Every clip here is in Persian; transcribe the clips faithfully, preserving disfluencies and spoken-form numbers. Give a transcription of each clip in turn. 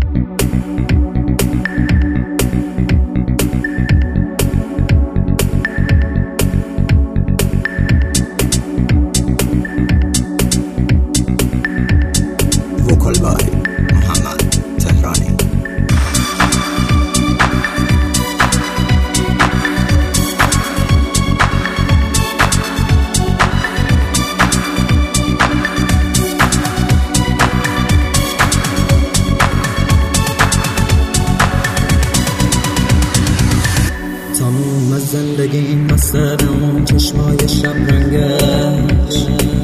تموم از زندگیم بسته به اون چشمای شب رنگش.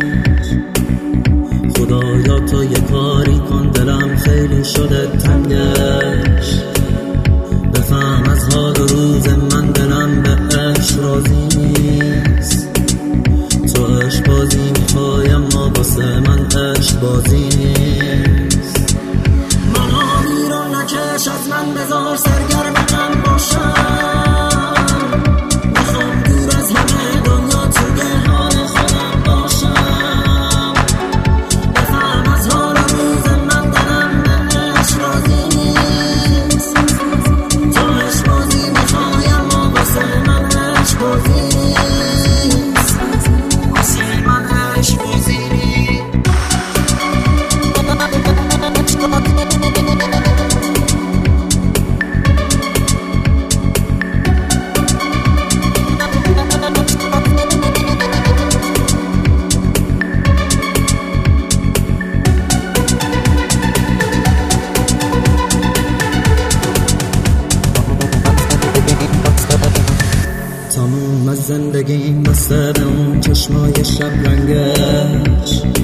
خدایا تو یه کاری کن، دلم خیلی شده تنگش. بفهم از حال و روز من، دلم به عشق راضی نیست. تو عشق بازی میخوای اما واسه من عشق بازی نیست. منو بیرون نکش از من، بذار سرگرم من باشم. تموم از زندگیم بسته به اون چشمای شب رنگش.